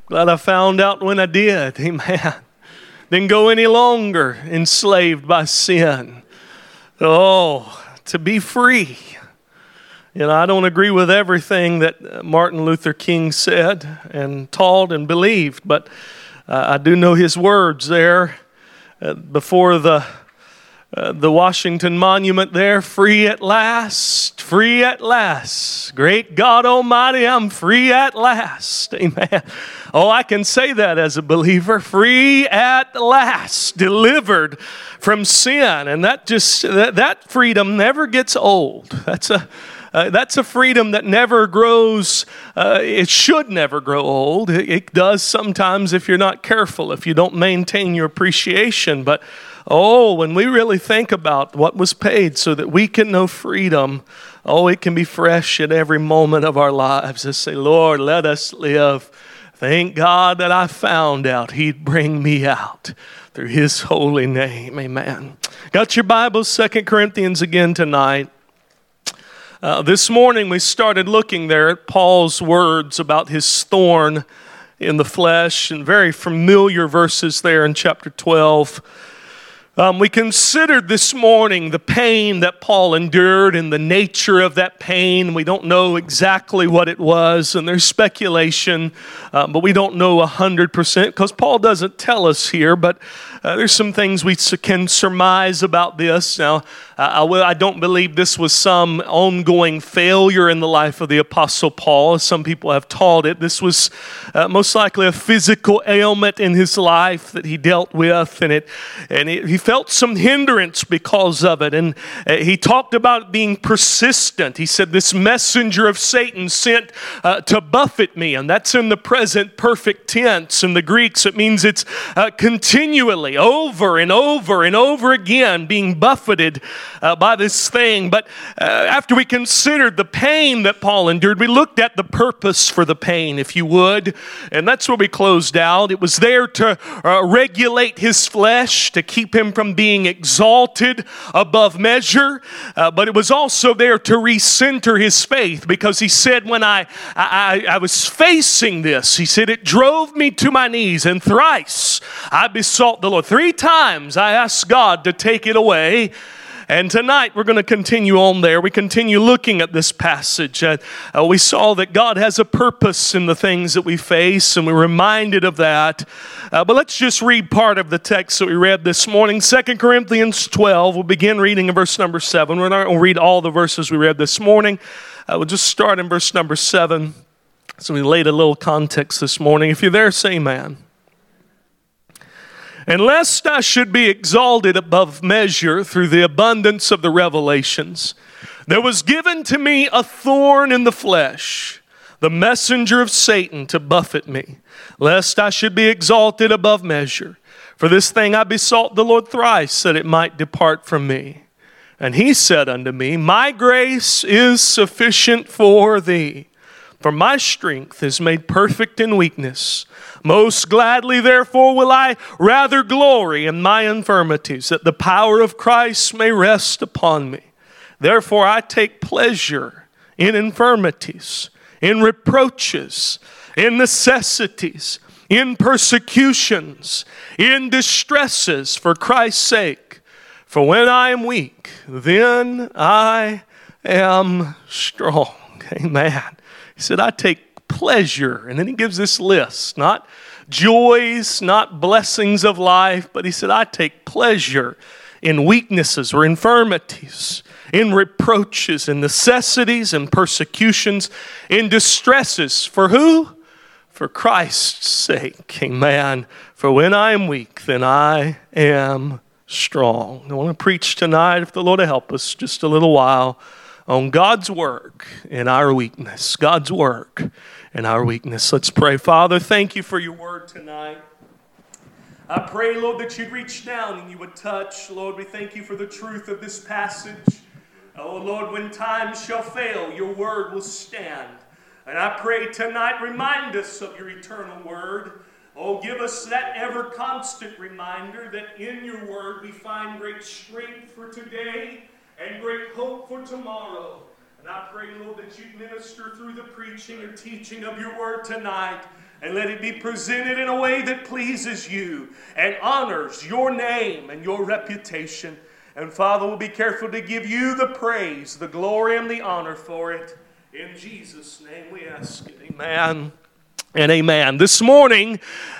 Glad I found out when I did. Amen. Didn't go any longer enslaved by sin. Oh, to be free. I don't agree with everything that Martin Luther King said and taught and believed, but I do know his words there before the Washington Monument there, free at last, free at last. Great God Almighty, I'm free at last. Amen. Oh, I can say that as a believer, free at last, delivered from sin. And that freedom never gets old. That's a freedom that never grows, it should never grow old. It does sometimes if you're not careful, if you don't maintain your appreciation. But when we really think about what was paid so that we can know freedom, it can be fresh at every moment of our lives. Just say, Lord, let us live. Thank God that I found out He'd bring me out through His holy name. Amen. Got your Bibles, 2 Corinthians again tonight. This morning we started looking there at Paul's words about his thorn in the flesh, and very familiar verses there in chapter 12. We considered this morning the pain that Paul endured and the nature of that pain. We don't know exactly what it was, and there's speculation, but we don't know 100% because Paul doesn't tell us here, but there's some things we can surmise about this. Now, I don't believe this was some ongoing failure in the life of the Apostle Paul, as some people have taught it. This was most likely a physical ailment in his life that he dealt with, and he felt some hindrance because of it. And he talked about being persistent. He said, this messenger of Satan sent to buffet me, and that's in the present perfect tense. In the Greeks, it means it's continually, over and over and over again, being buffeted by this thing. But after we considered the pain that Paul endured, we looked at the purpose for the pain, if you would, and that's where we closed out. It was there to regulate his flesh, to keep him from being exalted above measure, but it was also there to recenter his faith, because he said, when I was facing this, he said, it drove me to my knees, and thrice I besought the Lord. 3 times I asked God to take it away. And tonight we're going to continue on there. We continue looking at this passage. We saw that God has a purpose in the things that we face, and we're reminded of that. But let's just read part of the text that we read this morning. 2 Corinthians 12. We'll begin reading in verse number 7. We're not going to read all the verses we read this morning. We'll just start in verse number 7. So we laid a little context this morning. If you're there, say amen. And lest I should be exalted above measure through the abundance of the revelations, there was given to me a thorn in the flesh, the messenger of Satan to buffet me, lest I should be exalted above measure. For this thing I besought the Lord thrice, that it might depart from me. And He said unto me, my grace is sufficient for thee, for my strength is made perfect in weakness. Most gladly, therefore, will I rather glory in my infirmities, that the power of Christ may rest upon me. Therefore, I take pleasure in infirmities, in reproaches, in necessities, in persecutions, in distresses for Christ's sake. For when I am weak, then I am strong. Amen. He said, I take pleasure. And then he gives this list, not joys, not blessings of life, but he said, I take pleasure in weaknesses or infirmities, in reproaches, in necessities, in persecutions, in distresses. For who? For Christ's sake. Amen. For when I am weak, then I am strong. I want to preach tonight, if the Lord will help us, just a little while on God's work in our weakness. God's work in our weakness. Let's pray. Father, thank you for your word tonight. I pray, Lord, that you'd reach down and you would touch. Lord, we thank you for the truth of this passage. Oh, Lord, when times shall fail, your word will stand. And I pray tonight, remind us of your eternal word. Oh, give us that ever constant reminder that in your word we find great strength for today and great hope for tomorrow. And I pray, Lord, that you'd minister through the preaching and teaching of your word tonight, And let it be presented in a way that pleases you and honors your name and your reputation. And Father, we'll be careful to give you the praise, the glory, and the honor for it. In Jesus' name we ask it. Amen and amen. This morning,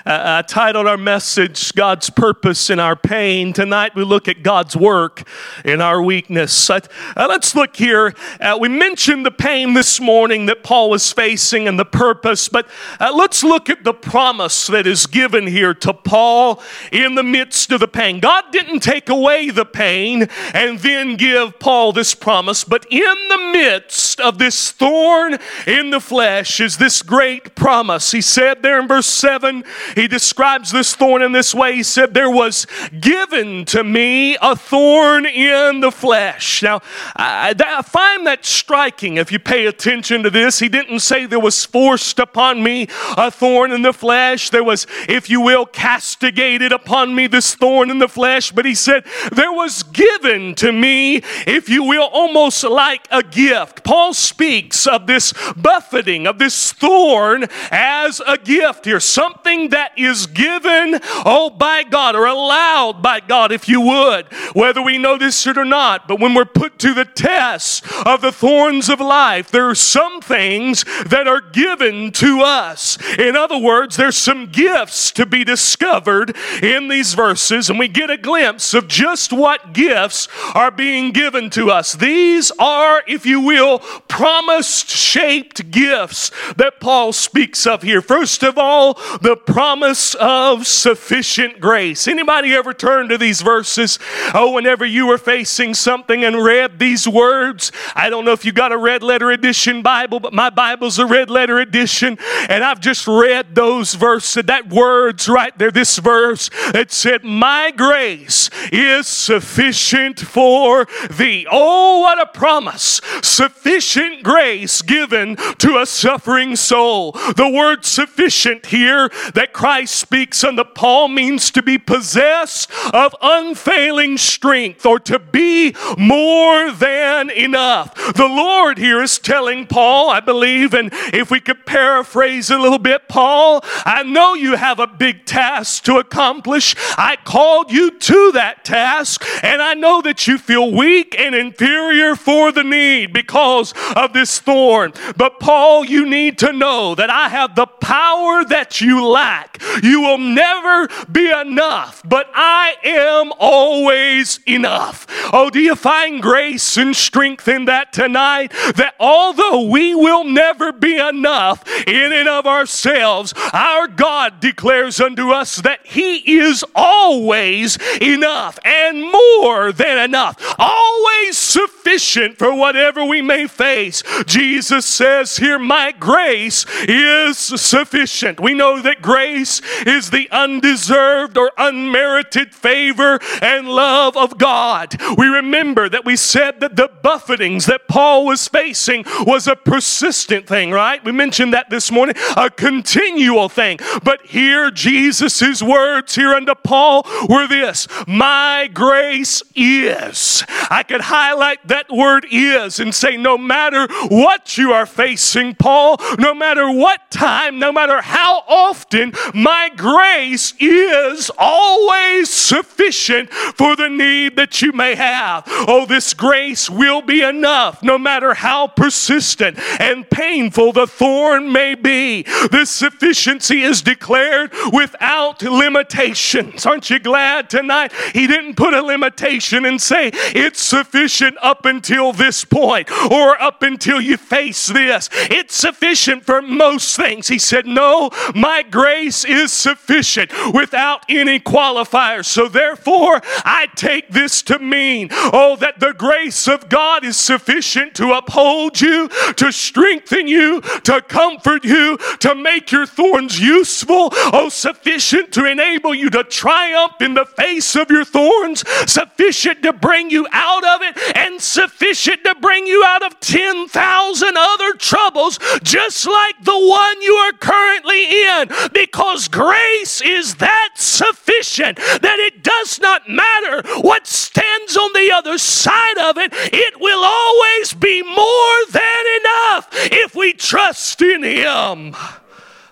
I titled our message, God's Purpose in Our Pain. Tonight, we look at God's work in our weakness. Let's look here. We mentioned the pain this morning that Paul was facing and the purpose, but let's look at the promise that is given here to Paul in the midst of the pain. God didn't take away the pain and then give Paul this promise, but in the midst of this thorn in the flesh is this great promise. He said there in verse 7, he describes this thorn in this way. He said, there was given to me a thorn in the flesh. Now, I find that striking if you pay attention to this. He didn't say there was forced upon me a thorn in the flesh. There was, if you will, castigated upon me this thorn in the flesh. But he said, there was given to me, if you will, almost like a gift. Paul speaks of this buffeting, of this thorn as a gift here. Something that is given, by God, or allowed by God, if you would, whether we notice it or not. But when we're put to the test of the thorns of life, there are some things that are given to us. In other words, there's some gifts to be discovered in these verses, and we get a glimpse of just what gifts are being given to us. These are, if you will, promise-shaped gifts that Paul speaks of here. First of all, the promise of sufficient grace. Anybody ever turn to these verses? Whenever you were facing something and read these words, I don't know if you got a red letter edition Bible, but my Bible's a red letter edition, and I've just read those verses, that words right there, this verse that said, my grace is sufficient for thee. Oh, what a promise. Sufficient grace given to a suffering soul. The word sufficient here that Christ speaks unto Paul means to be possessed of unfailing strength, or to be more than enough. The Lord here is telling Paul, I believe, and if we could paraphrase a little bit, Paul, I know you have a big task to accomplish. I called you to that task, and I know that you feel weak and inferior for the need because of this thorn. But Paul, you need to know that I have the power that you lack. You will never be enough, but I am always enough. Oh, do you find grace and strength in that tonight? That although we will never be enough in and of ourselves, our God declares unto us that He is always enough and more than enough. Always sufficient for whatever we may face. Jesus says here, my grace is sufficient. We know that grace is the undeserved or unmerited favor and love of God. We remember that we said that the buffetings that Paul was facing was a persistent thing, right? We mentioned that this morning, a continual thing. But here, Jesus' words here unto Paul were this, my grace is. I could highlight that word is and say, no matter what you are facing, Paul, no matter what time, no matter how often, my grace is always sufficient for the need that you may have. Oh, this grace will be enough no matter how persistent and painful the thorn may be. This sufficiency is declared without limitations. Aren't you glad tonight He didn't put a limitation and say it's sufficient up until this point or up until you face this. It's sufficient for most things. He said, no, my grace is sufficient without any qualifiers. So therefore, I take this to mean, that the grace of God is sufficient to uphold you, to strengthen you, to comfort you, to make your thorns useful. Sufficient to enable you to triumph in the face of your thorns, sufficient to bring you out of it, and sufficient to bring you out of 10,000 other troubles, just like the one you are currently in, because grace is that sufficient that it does not matter what stands on the other side of it. It will always be more than enough if we trust in Him.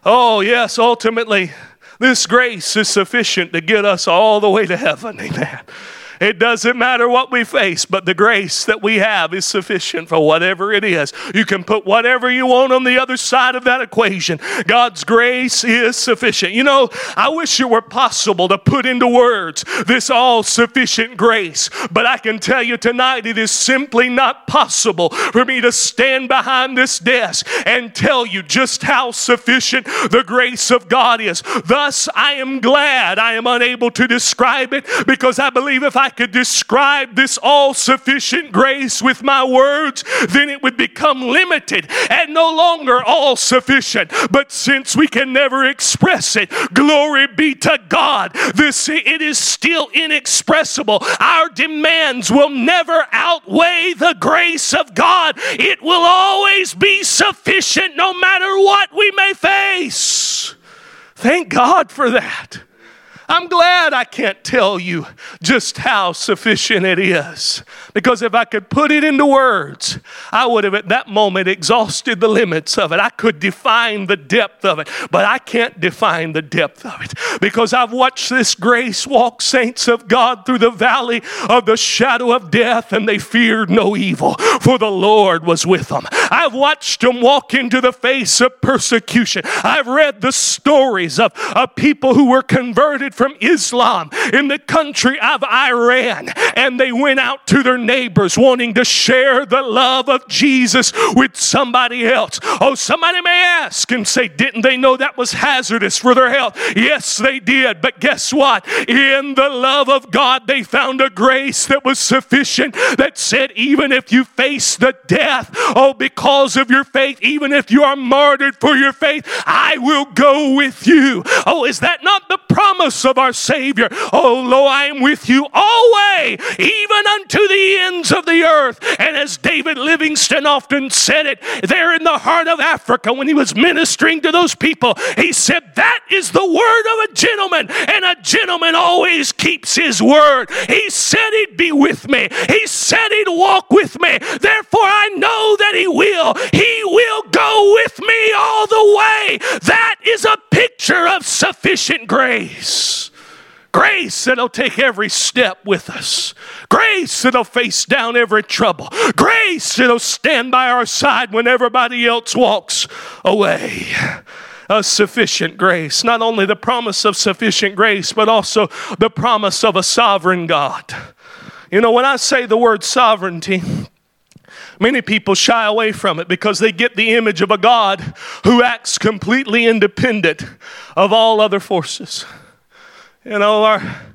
Oh, yes, ultimately, this grace is sufficient to get us all the way to heaven. Amen. It doesn't matter what we face, but the grace that we have is sufficient for whatever it is. You can put whatever you want on the other side of that equation. God's grace is sufficient. You know, I wish it were possible to put into words this all-sufficient grace, but I can tell you tonight it is simply not possible for me to stand behind this desk and tell you just how sufficient the grace of God is. Thus, I am glad I am unable to describe it, because I believe if I could describe this all-sufficient grace with my words, then it would become limited and no longer all-sufficient. But since we can never express it, glory be to God, it is still inexpressible. Our demands will never outweigh the grace of God. It will always be sufficient no matter what we may face. Thank God for that. I'm glad I can't tell you just how sufficient it is, because if I could put it into words, I would have at that moment exhausted the limits of it. I could define the depth of it, but I can't define the depth of it, because I've watched this grace walk saints of God through the valley of the shadow of death, and they feared no evil, for the Lord was with them. I've watched them walk into the face of persecution. I've read the stories of people who were converted from Islam in the country of Iran, and they went out to their neighbors wanting to share the love of Jesus with somebody else. Oh, somebody may ask and say, didn't they know that was hazardous for their health? Yes, they did. But guess what? In the love of God, they found a grace that was sufficient, that said, even if you face the death, oh, because of your faith, even if you are martyred for your faith, I will go with you. Oh, is that not the promise of our Savior? Oh, lo, I am with you always, even unto the ends of the earth. And as David Livingstone often said it, there in the heart of Africa, when he was ministering to those people, he said, that is the word of a gentleman, and a gentleman always keeps his word. He said he'd be with me. He said he'd walk with me. Therefore, I know that he will. He will go with me all the way. That is a picture of sufficient grace. Grace that'll take every step with us. Grace that'll face down every trouble. Grace that'll stand by our side when everybody else walks away. A sufficient grace. Not only the promise of sufficient grace, but also the promise of a sovereign God. You know, when I say the word sovereignty, many people shy away from it because they get the image of a God who acts completely independent of all other forces. You know,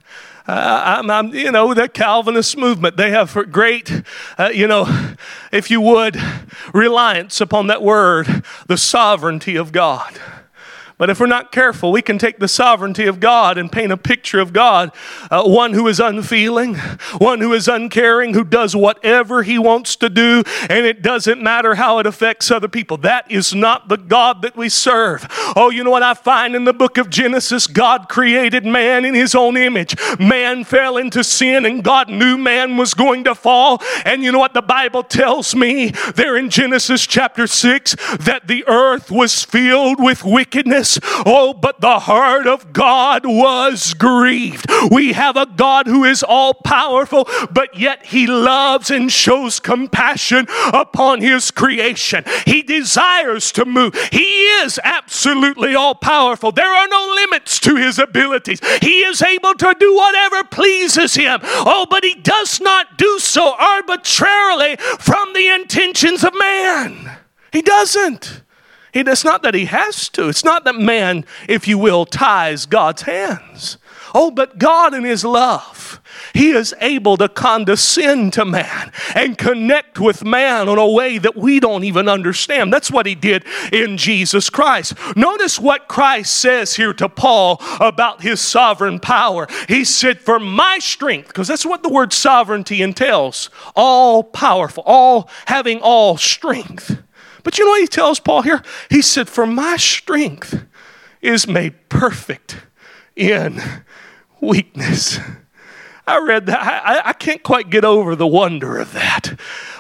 the Calvinist movement, they have great, if you would, reliance upon that word, the sovereignty of God. But if we're not careful, we can take the sovereignty of God and paint a picture of God, one who is unfeeling, one who is uncaring, who does whatever he wants to do, and it doesn't matter how it affects other people. That is not the God that we serve. Oh, you know what I find in the book of Genesis? God created man in his own image. Man fell into sin, and God knew man was going to fall. And you know what the Bible tells me there in Genesis chapter 6? That the earth was filled with wickedness. Oh, but the heart of God was grieved. We have a God who is all powerful, but yet he loves and shows compassion upon his creation. He desires to move. He is absolutely all powerful. There are no limits to his abilities. He is able to do whatever pleases him. Oh, but he does not do so arbitrarily from the intentions of man. He doesn't. It's not that he has to. It's not that man, if you will, ties God's hands. Oh, but God in his love, he is able to condescend to man and connect with man in a way that we don't even understand. That's what he did in Jesus Christ. Notice what Christ says here to Paul about his sovereign power. He said, for my strength, because that's what the word sovereignty entails, all powerful, all having all strength. But you know what he tells Paul here? He said, for my strength is made perfect in weakness. I read that. I can't quite get over the wonder of that.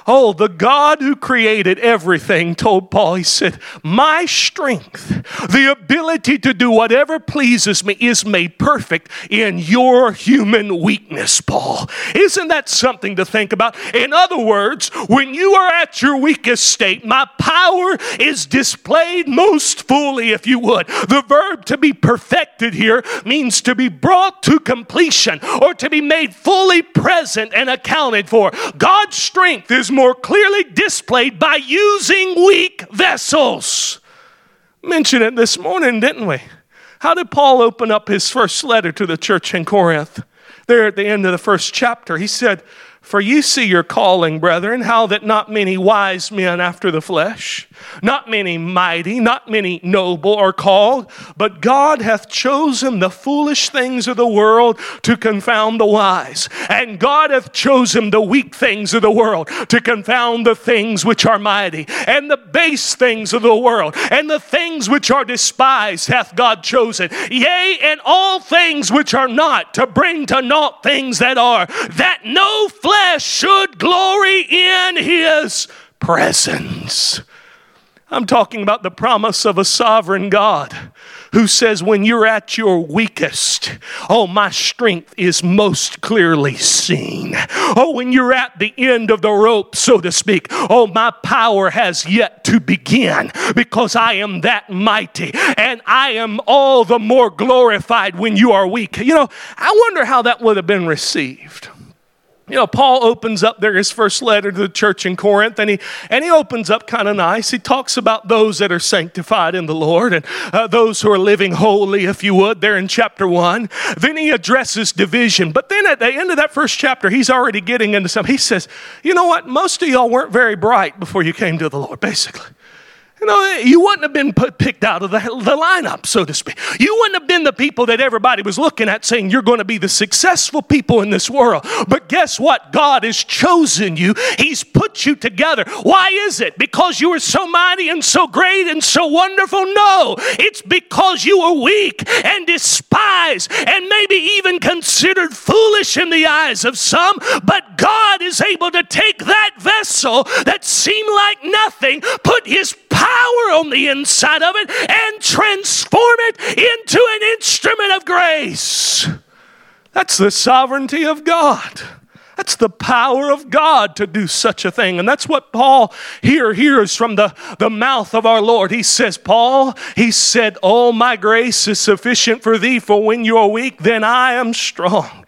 Oh, the God who created everything told Paul, he said, my strength, the ability to do whatever pleases me is made perfect in your human weakness, Paul. Isn't that something to think about? In other words, when you are at your weakest state, my power is displayed most fully, if you would. The verb to be perfected here means to be brought to completion or to be made fully present and accounted for. God's strength is more clearly displayed by using weak vessels. Mentioned it this morning, didn't we? How did Paul open up his first letter to the church in Corinth? There at the end of the first chapter, he said, for you see your calling, brethren, how that not many wise men after the flesh, not many mighty, not many noble are called, but God hath chosen the foolish things of the world to confound the wise. And God hath chosen the weak things of the world to confound the things which are mighty. And the base things of the world and the things which are despised hath God chosen. Yea, and all things which are not, to bring to naught things that are, that no flesh should glory in his presence. I'm talking about the promise of a sovereign God who says when you're at your weakest, oh, my strength is most clearly seen. Oh, when you're at the end of the rope, so to speak, oh, my power has yet to begin because I am that mighty and I am all the more glorified when you are weak. You know, I wonder how that would have been received. You know, Paul opens up there his first letter to the church in Corinth, and he opens up kind of nice. He talks about those that are sanctified in the Lord and those who are living holy, if you would, there in chapter 1. Then he addresses division. But then at the end of that first chapter, he's already getting into something. He says, you know what? Most of y'all weren't very bright before you came to the Lord, basically. You know, you wouldn't have been picked out of the lineup, so to speak. You wouldn't have been the people that everybody was looking at saying you're going to be the successful people in this world. But guess what? God has chosen you. He's put you together. Why is it? Because you were so mighty and so great and so wonderful? No, it's because you were weak and despised and maybe even considered foolish in the eyes of some. But God is able to take that vessel that seemed like nothing, put his power on the inside of it and transform it into an instrument of grace. That's the sovereignty of God. That's the power of God to do such a thing. And that's what Paul here hears from the mouth of our Lord. He says, Paul, he said, oh, my grace is sufficient for thee, for when you are weak, then I am strong.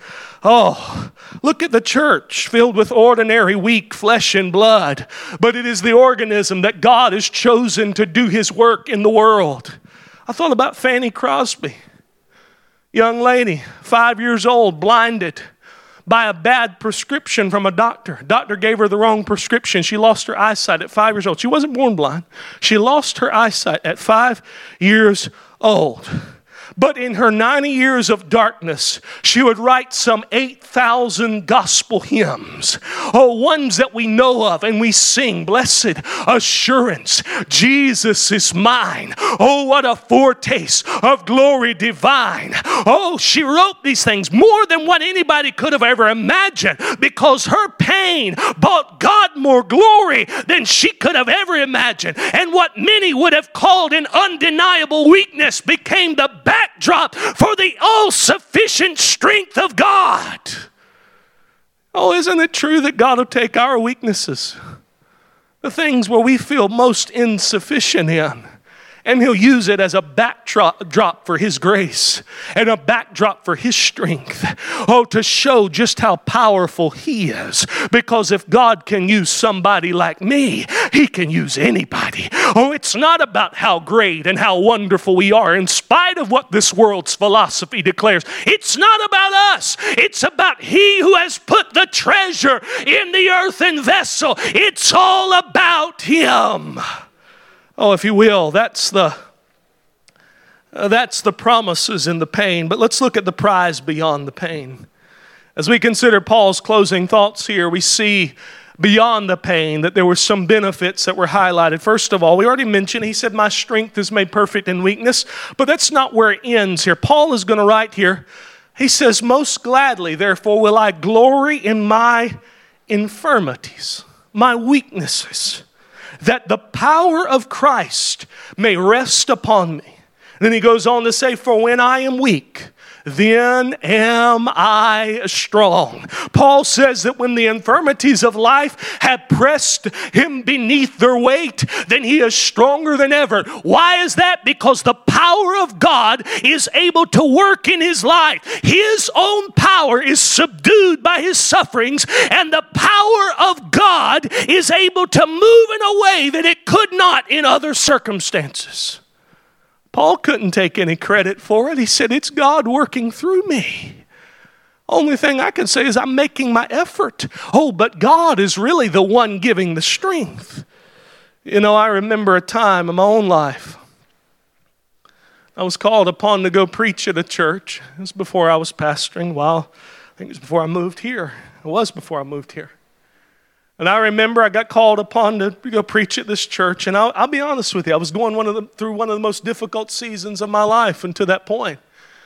Oh, look at the church filled with ordinary weak flesh and blood. But it is the organism that God has chosen to do his work in the world. I thought about Fanny Crosby. Young lady, 5 years old, blinded by a bad prescription from a doctor. Doctor gave her the wrong prescription. She lost her eyesight at 5 years old. She wasn't born blind. She lost her eyesight at 5 years old. But in her 90 years of darkness, she would write some 8,000 gospel hymns. Oh, ones that we know of and we sing. Blessed assurance, Jesus is mine. Oh, what a foretaste of glory divine. Oh, she wrote these things more than what anybody could have ever imagined because her pain brought God more glory than she could have ever imagined. And what many would have called an undeniable weakness became the backdrop for the all-sufficient strength of God. Oh, isn't it true that God will take our weaknesses, the things where we feel most insufficient in, and he'll use it as a backdrop for his grace and a backdrop for his strength. Oh, to show just how powerful he is. Because if God can use somebody like me, he can use anybody. Oh, it's not about how great and how wonderful we are in spite of what this world's philosophy declares. It's not about us. It's about he who has put the treasure in the earthen vessel. It's all about him. Oh, if you will, that's the promises in the pain. But let's look at the prize beyond the pain. As we consider Paul's closing thoughts here, we see beyond the pain that there were some benefits that were highlighted. First of all, we already mentioned, he said, my strength is made perfect in weakness. But that's not where it ends here. Paul is going to write here, he says, most gladly, therefore, will I glory in my infirmities. my weaknesses, that the power of Christ may rest upon me. And then he goes on to say, for when I am weak, then am I strong. Paul says that when the infirmities of life have pressed him beneath their weight, then he is stronger than ever. Why is that? Because the power of God is able to work in his life. His own power is subdued by his sufferings, and the power of God is able to move in a way that it could not in other circumstances. Paul couldn't take any credit for it. He said, it's God working through me. Only thing I can say is I'm making my effort. Oh, but God is really the one giving the strength. You know, I remember a time in my own life. I was called upon to go preach at a church. It was before I was pastoring. Well, I think it was before I moved here. It was before I moved here. And I remember I got called upon to go preach at this church. And I'll be honest with you, I was going through one of the most difficult seasons of my life until that point.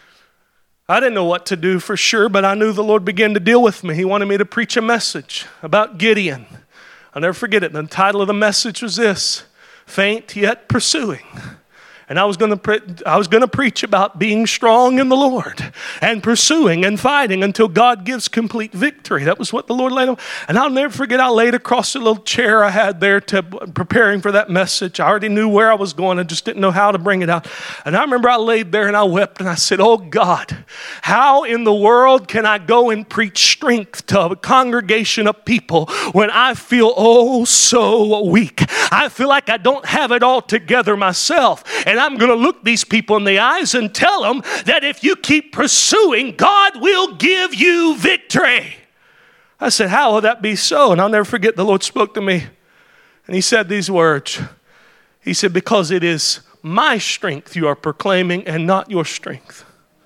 I didn't know what to do for sure, but I knew the Lord began to deal with me. He wanted me to preach a message about Gideon. I'll never forget it. The title of the message was this: Faint Yet Pursuing. And I was going to preach about being strong in the Lord and pursuing and fighting until God gives complete victory. That was what the Lord laid on. And I'll never forget, I laid across the little chair I had there preparing for that message. I already knew where I was going. I just didn't know how to bring it out. And I remember I laid there and I wept and I said, oh God, how in the world can I go and preach strength to a congregation of people when I feel oh so weak? I feel like I don't have it all together myself. And I'm going to look these people in the eyes and tell them that if you keep pursuing, God will give you victory. I said, how will that be so? And I'll never forget, the Lord spoke to me and he said these words. He said, because it is my strength you are proclaiming and not your strength.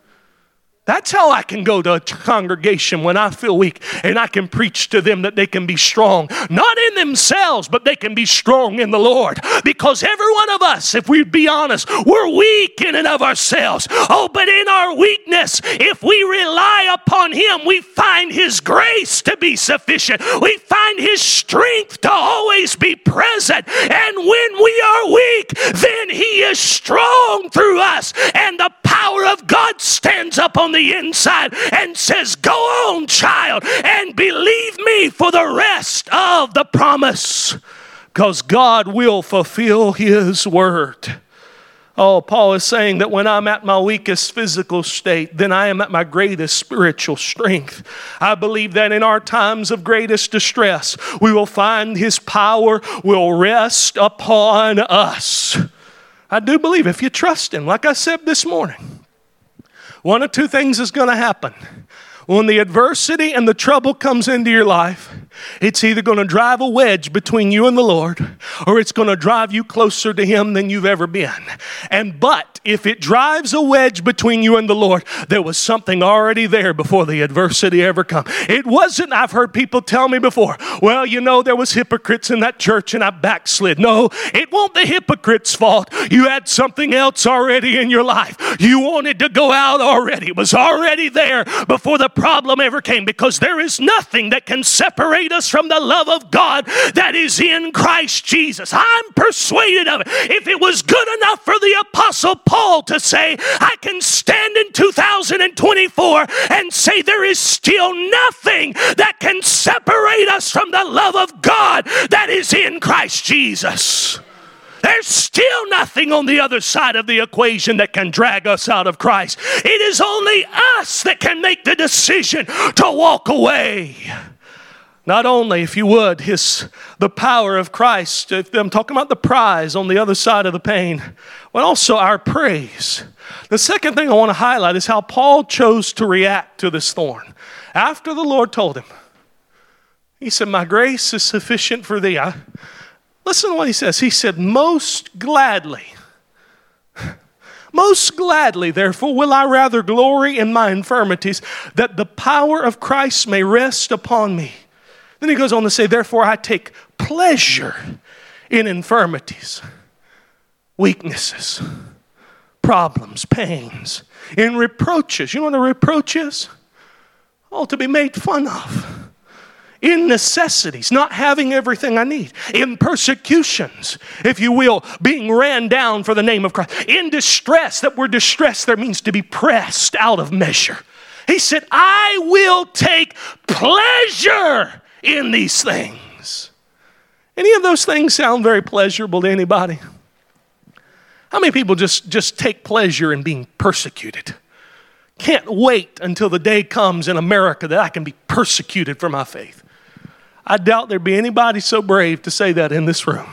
That's how I can go to a congregation when I feel weak and I can preach to them that they can be strong, not in themselves, but they can be strong in the Lord. Because every one of us, if we be honest, we're weak in and of ourselves. Oh, but in our weakness, if we rely upon Him, we find His grace to be sufficient. We find His strength to always be present. And when we are weak, then He is strong through us. And the power of God stands up on the inside and says, go on, child, and believe me for the rest of the promise, because God will fulfill His word. Oh, Paul is saying that when I'm at my weakest physical state, then I am at my greatest spiritual strength. I believe that in our times of greatest distress, we will find His power will rest upon us. I do believe if you trust Him, like I said this morning, one of two things is going to happen. When the adversity and the trouble comes into your life, it's either going to drive a wedge between you and the Lord, or it's going to drive you closer to Him than you've ever been. But if it drives a wedge between you and the Lord, there was something already there before the adversity ever come. It wasn't, I've heard people tell me before, well, you know, there was hypocrites in that church and I backslid. No, it wasn't the hypocrite's fault. You had something else already in your life. You wanted to go out already. It was already there before the problem ever came, because there is nothing that can separate us from the love of God that is in Christ Jesus. I'm persuaded of it. If it was good enough for the Apostle Paul to say, I can stand in 2024 and say there is still nothing that can separate us from the love of God that is in Christ Jesus. There's still nothing on the other side of the equation that can drag us out of Christ. It is only us that can make the decision to walk away. Not only, if you would, the power of Christ, I'm talking about the prize on the other side of the pain, but also our praise. The second thing I want to highlight is how Paul chose to react to this thorn. After the Lord told him, He said, my grace is sufficient for thee. Listen to what He says. He said, most gladly, therefore, will I rather glory in my infirmities, that the power of Christ may rest upon me. Then he goes on to say, therefore, I take pleasure in infirmities, weaknesses, problems, pains, in reproaches. You know what a reproach is? Oh, to be made fun of. in necessities, not having everything I need, in persecutions, if you will, being ran down for the name of Christ, in distress. That word distress there means to be pressed out of measure. He said, I will take pleasure in these things. Any of those things sound very pleasurable to anybody? How many people just take pleasure in being persecuted? Can't wait until the day comes in America that I can be persecuted for my faith. I doubt there'd be anybody so brave to say that in this room.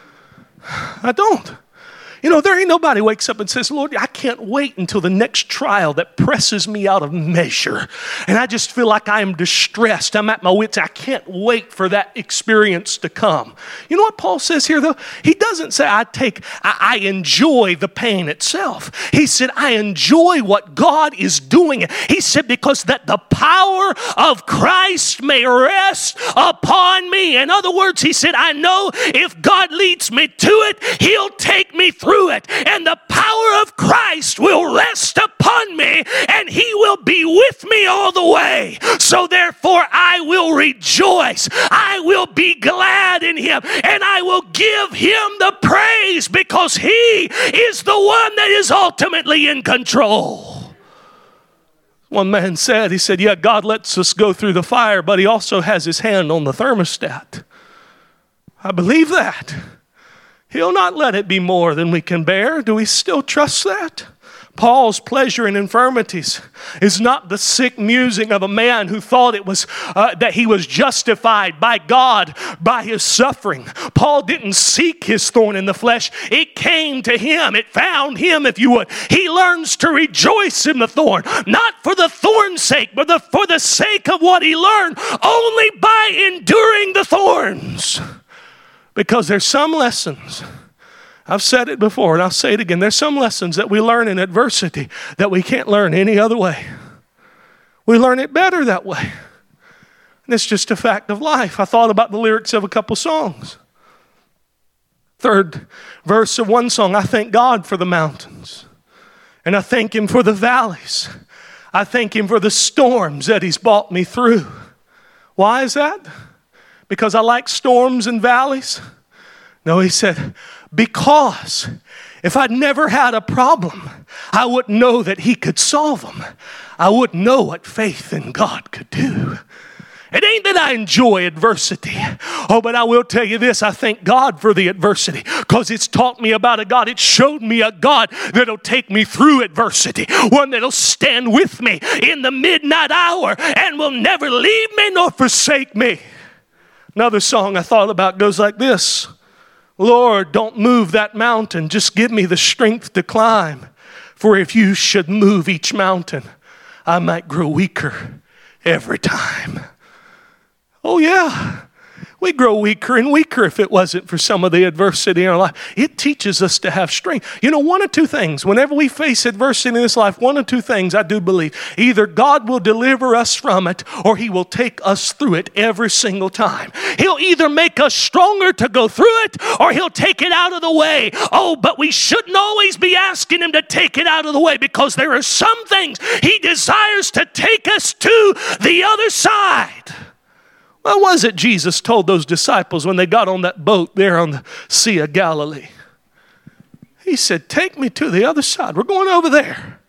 I don't. You know, there ain't nobody wakes up and says, Lord, I can't wait until the next trial that presses me out of measure. And I just feel like I am distressed. I'm at my wits' end. I can't wait for that experience to come. You know what Paul says here, though? He doesn't say I enjoy the pain itself. He said, I enjoy what God is doing. He said, because that the power of Christ may rest upon me. In other words, he said, I know if God leads me to it, he'll take me through it, and the power of Christ will rest upon me, and he will be with me all the way. So therefore I will rejoice, I will be glad in him, and I will give him the praise, because he is the one that is ultimately in control. One man said, he said, yeah, God lets us go through the fire, but he also has his hand on the thermostat. I believe that. He'll not let it be more than we can bear. Do we still trust that? Paul's pleasure in infirmities is not the sick musing of a man who thought it was that he was justified by God by his suffering. Paul didn't seek his thorn in the flesh. It came to him. It found him, if you would. He learns to rejoice in the thorn, not for the thorn's sake, but for the sake of what he learned only by enduring the thorns. Because there's some lessons, I've said it before and I'll say it again, there's some lessons that we learn in adversity that we can't learn any other way. We learn it better that way. And it's just a fact of life. I thought about the lyrics of a couple songs. Third verse of one song, I thank God for the mountains. And I thank him for the valleys. I thank him for the storms that he's brought me through. Why is that? Because I like storms and valleys? No, he said, because if I'd never had a problem, I wouldn't know that he could solve them. I wouldn't know what faith in God could do. It ain't that I enjoy adversity. Oh, but I will tell you this. I thank God for the adversity because it's taught me about a God. It showed me a God that'll take me through adversity. One that'll stand with me in the midnight hour and will never leave me nor forsake me. Another song I thought about goes like this. Lord, don't move that mountain. Just give me the strength to climb. For if you should move each mountain, I might grow weaker every time. Oh yeah, we grow weaker and weaker if it wasn't for some of the adversity in our life. It teaches us to have strength. You know, one of two things. Whenever we face adversity in this life, one of two things I do believe. Either God will deliver us from it or he will take us through it every single time. He'll either make us stronger to go through it or he'll take it out of the way. Oh, but we shouldn't always be asking him to take it out of the way because there are some things he desires to take us to the other side. What was it Jesus told those disciples when they got on that boat there on the Sea of Galilee? He said, take me to the other side. We're going over there.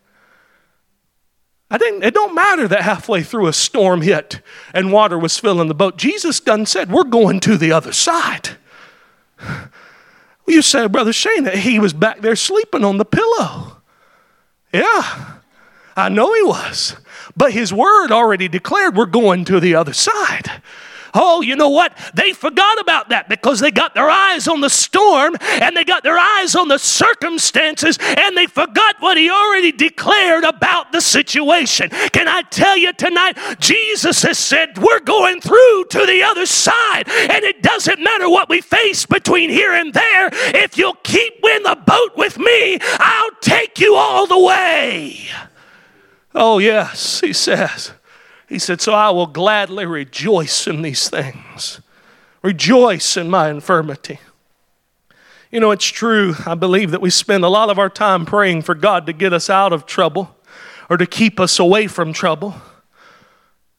It don't matter that halfway through a storm hit and water was filling the boat. Jesus done said, we're going to the other side. Well, you say, Brother Shane, he was back there sleeping on the pillow. Yeah, I know he was. But his word already declared we're going to the other side. Oh, you know what? They forgot about that because they got their eyes on the storm and they got their eyes on the circumstances and they forgot what he already declared about the situation. Can I tell you tonight, Jesus has said we're going through to the other side, and it doesn't matter what we face between here and there. If you'll keep in the boat with me, I'll take you all the way. Oh, yes, he says. He said, so I will gladly rejoice in these things. Rejoice in my infirmity. You know, it's true. I believe that we spend a lot of our time praying for God to get us out of trouble or to keep us away from trouble.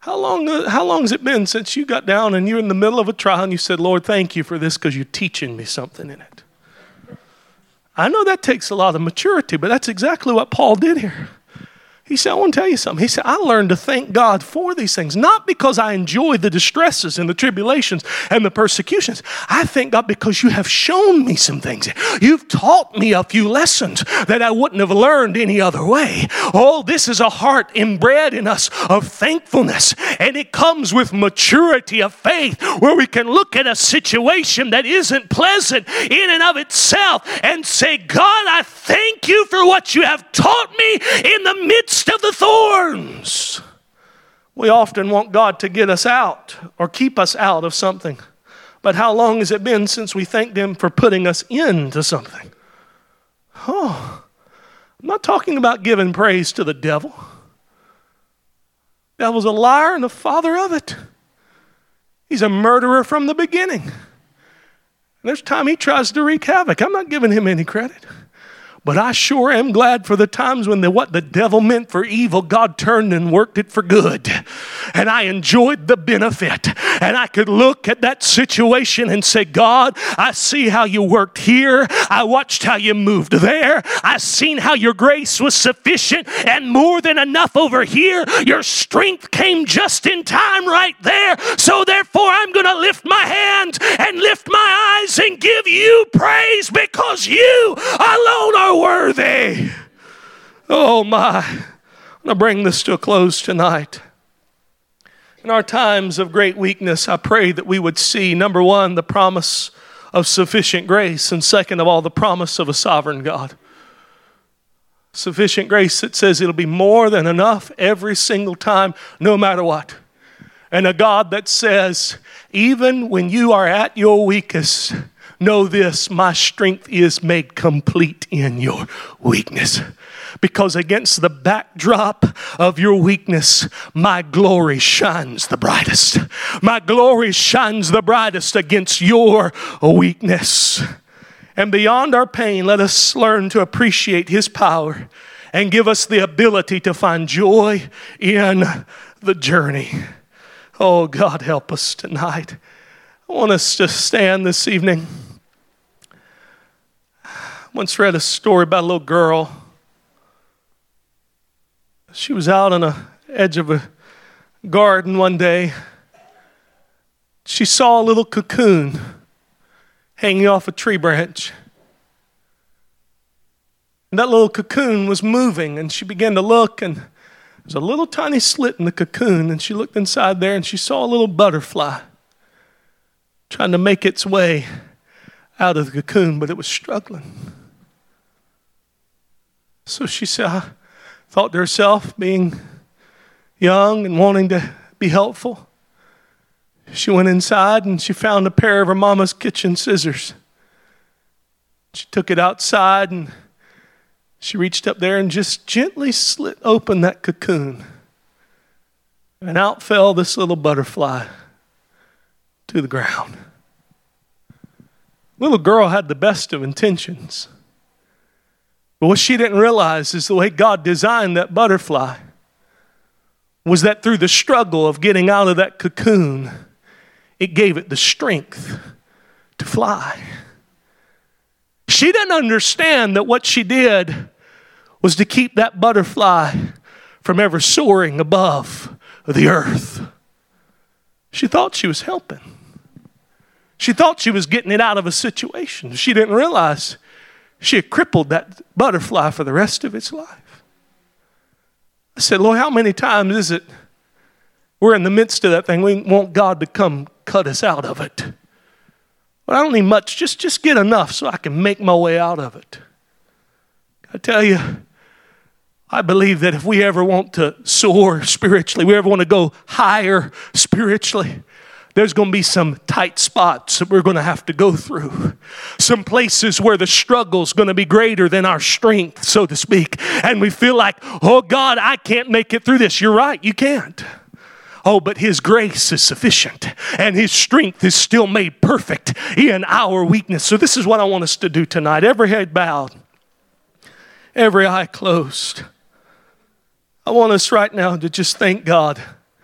How long has it been since you got down and you're in the middle of a trial and you said, Lord, thank you for this because you're teaching me something in it? I know that takes a lot of maturity, but that's exactly what Paul did here. He said, I want to tell you something. He said, I learned to thank God for these things, not because I enjoy the distresses and the tribulations and the persecutions. I thank God because you have shown me some things. You've taught me a few lessons that I wouldn't have learned any other way. Oh, this is a heart inbred in us of thankfulness, and it comes with maturity of faith where we can look at a situation that isn't pleasant in and of itself and say, God, I thank you for what you have taught me in the midst of the thorns. We often want God to get us out or keep us out of something. But how long has it been since we thanked Him for putting us into something? Oh, I'm not talking about giving praise to the devil. The devil's a liar and the father of it. He's a murderer from the beginning. And there's time he tries to wreak havoc. I'm not giving him any credit. But I sure am glad for the times when what the devil meant for evil, God turned and worked it for good. And I enjoyed the benefit. And I could look at that situation and say, God, I see how you worked here. I watched how you moved there. I seen how your grace was sufficient and more than enough over here. Your strength came just in time right there. So therefore, I'm going to lift my hands and lift my eyes and give you praise because you alone are worthy. Oh my. I'm going to bring this to a close tonight. In our times of great weakness, I pray that we would see, number one, the promise of sufficient grace, and second of all, the promise of a sovereign God. Sufficient grace that says it'll be more than enough every single time, no matter what. And a God that says, even when you are at your weakest, know this, my strength is made complete in your weakness. Because against the backdrop of your weakness, my glory shines the brightest. My glory shines the brightest against your weakness. And beyond our pain, let us learn to appreciate His power and give us the ability to find joy in the journey. Oh, God, help us tonight. I want us to stand this evening. Once read a story about a little girl. She was out on the edge of a garden one day. She saw a little cocoon hanging off a tree branch. And that little cocoon was moving, and she began to look, and there's a little tiny slit in the cocoon, and she looked inside there, and she saw a little butterfly trying to make its way out of the cocoon, but it was struggling. So she thought to herself, being young and wanting to be helpful, she went inside and she found a pair of her mama's kitchen scissors. She took it outside and she reached up there and just gently slit open that cocoon. And out fell this little butterfly to the ground. Little girl had the best of intentions. But what she didn't realize is the way God designed that butterfly was that through the struggle of getting out of that cocoon, it gave it the strength to fly. She didn't understand that what she did was to keep that butterfly from ever soaring above the earth. She thought she was helping. She thought she was getting it out of a situation. She didn't realize she had crippled that butterfly for the rest of its life. I said, Lord, how many times is it we're in the midst of that thing, we want God to come cut us out of it? But I don't need much, just get enough so I can make my way out of it. I tell you, I believe that if we ever want to soar spiritually, we ever want to go higher spiritually, there's going to be some tight spots that we're going to have to go through. Some places where the struggle's going to be greater than our strength, so to speak. And we feel like, oh God, I can't make it through this. You're right, you can't. Oh, but His grace is sufficient. And His strength is still made perfect in our weakness. So this is what I want us to do tonight. Every head bowed. Every eye closed. I want us right now to just thank God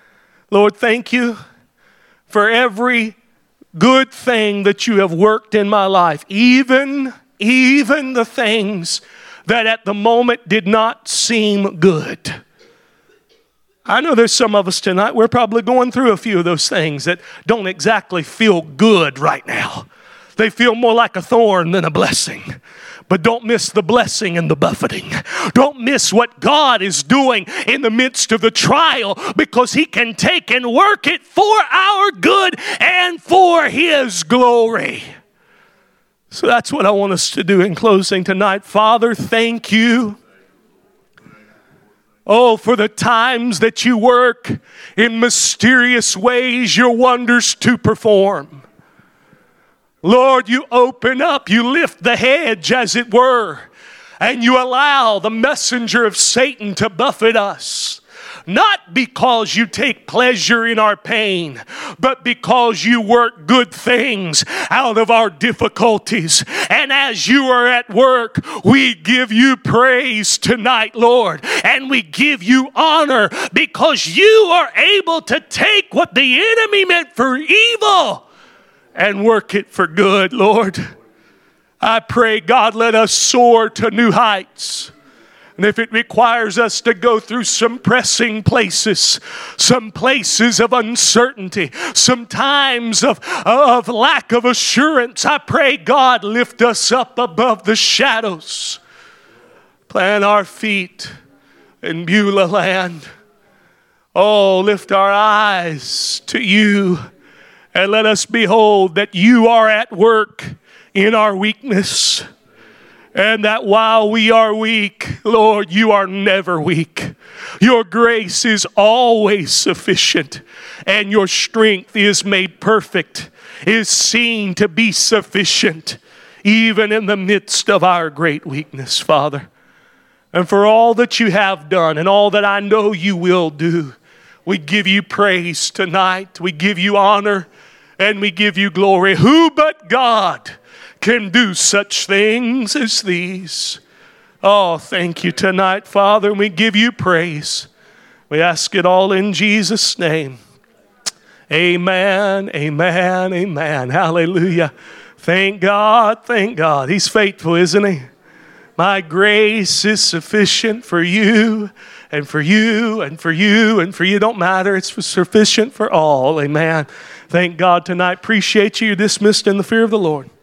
Lord, thank you for every good thing that you have worked in my life, even the things that at the moment did not seem good. I know there's some of us tonight, we're probably going through a few of those things that don't exactly feel good right now. They feel more like a thorn than a blessing. But don't miss the blessing and the buffeting. Don't miss what God is doing in the midst of the trial, because He can take and work it for our good and for His glory. So that's what I want us to do in closing tonight. Father, thank you. Oh, for the times that you work in mysterious ways your wonders to perform. Lord, you open up, you lift the hedge as it were, and you allow the messenger of Satan to buffet us. Not because you take pleasure in our pain, but because you work good things out of our difficulties. And as you are at work, we give you praise tonight, Lord. And we give you honor because you are able to take what the enemy meant for evil and work it for good, Lord. I pray, God, let us soar to new heights. And if it requires us to go through some pressing places, some places of uncertainty, some times of lack of assurance, I pray, God, lift us up above the shadows. Plant our feet in Beulah land. Oh, lift our eyes to you. And let us behold that you are at work in our weakness. And that while we are weak, Lord, you are never weak. Your grace is always sufficient. And your strength is made perfect, is seen to be sufficient, even in the midst of our great weakness, Father. And for all that you have done and all that I know you will do, we give you praise tonight. We give you honor. And we give you glory. Who but God can do such things as these? Oh, thank you tonight, Father. We give you praise. We ask it all in Jesus' name. Amen, amen, amen. Hallelujah. Thank God, thank God. He's faithful, isn't He? My grace is sufficient for you and for you and for you and for you. Don't matter. It's sufficient for all. Amen. Thank God tonight. Appreciate you. You're dismissed in the fear of the Lord.